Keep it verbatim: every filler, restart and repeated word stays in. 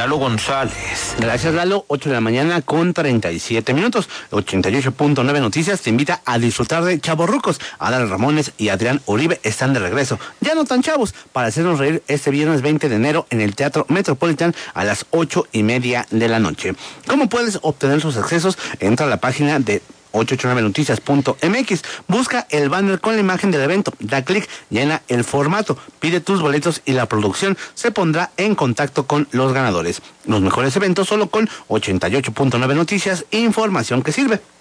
Lalo González. Gracias, Lalo. ocho de la mañana con treinta y siete minutos. ochenta y ocho punto nueve Noticias te invita a disfrutar de Chavorrucos. Adal Ramones y Adrián Uribe están de regreso. Ya no tan chavos, para hacernos reír este viernes veinte de enero en el Teatro Metropolitan a las ocho y media de la noche. ¿Cómo puedes obtener sus accesos? Entra a la página de ochocientos ochenta y nueve noticias punto m x, busca el banner con la imagen del evento, da clic, llena el formato, pide tus boletos y la producción se pondrá en contacto con los ganadores. Los mejores eventos solo con ochenta y ocho punto nueve Noticias, información que sirve.